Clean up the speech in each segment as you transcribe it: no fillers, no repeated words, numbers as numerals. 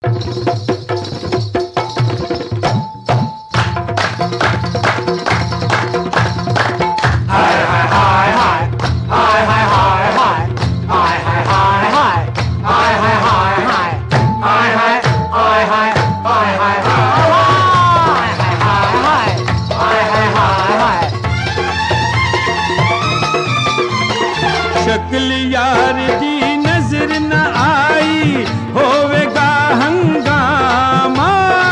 शक्ल यार दी नजर न आई होवेगा हंगामा।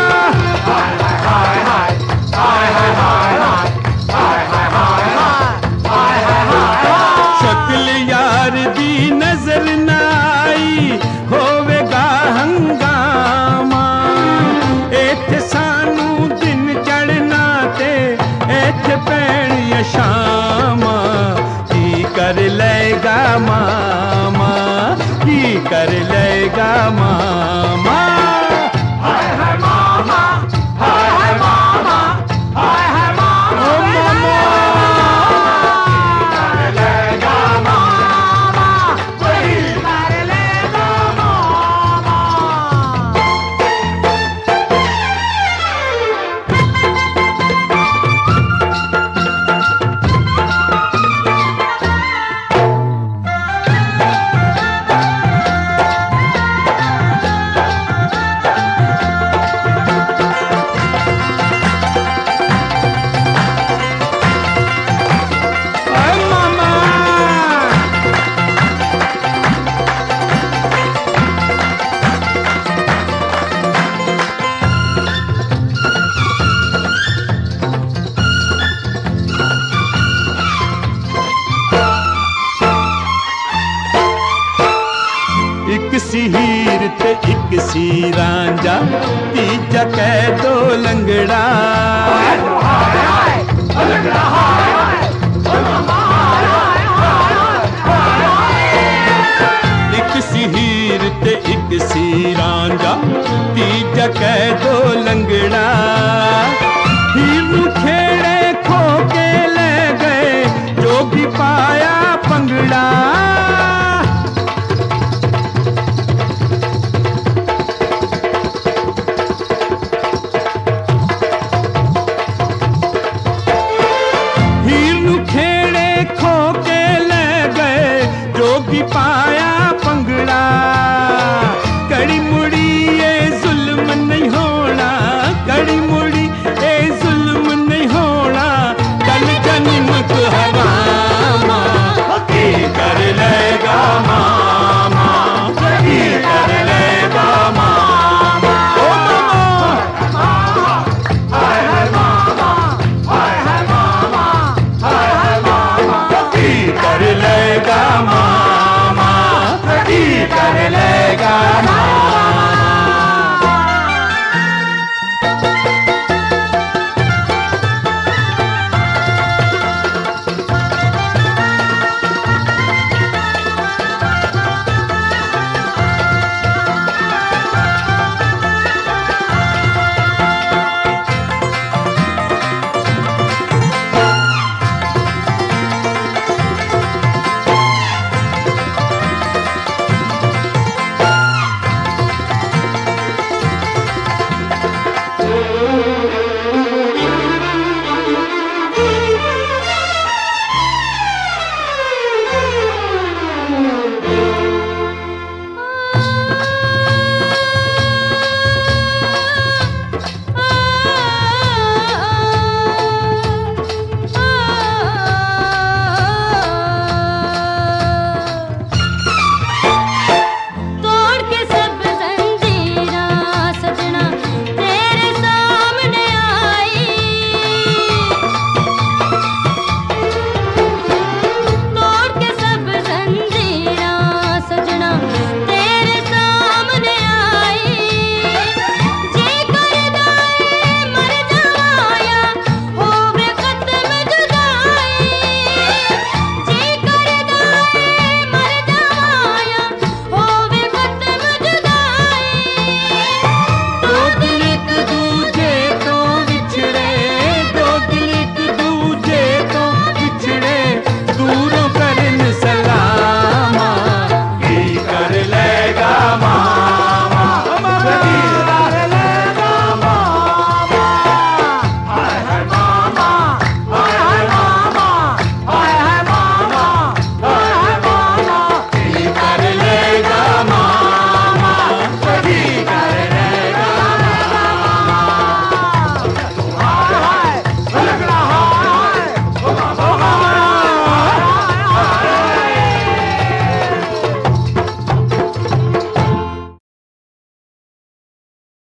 शक्ल यार दी नजर न आई होवेगा हंगामा। इत्थे सानू दिन चढ़ना ते इत्थे पैणियां शामा। कर लेगा मामा, की कर लेगा मामा। हाय हाय मामा, हाय हाय मामा, हाय हाय मामा, कर लेगा मामा, वही कर लेगा मामा। एक सी हीर ते एक सी रांझा, तीजा कह दो लंगड़ा। एक सी हीर ते एक सी रांझा, तीजा कह दो लंगड़ा। हीर नू खेड़े खो के ले गए, जो भी पाया पंगड़ा। पाया पंगड़ा, कड़ी मुड़ी ये जुल्म नहीं होना, कड़ी मुड़ी ये जुल्म नहीं होना। कल जन्नत हरामा, की कर लेगा मामा, की कर लेगा मामा। ओ मामा, हाय हाय मामा, हाय हाय मामा, हाय हाय मामा, की कर लेगा मामा, कर लेगा।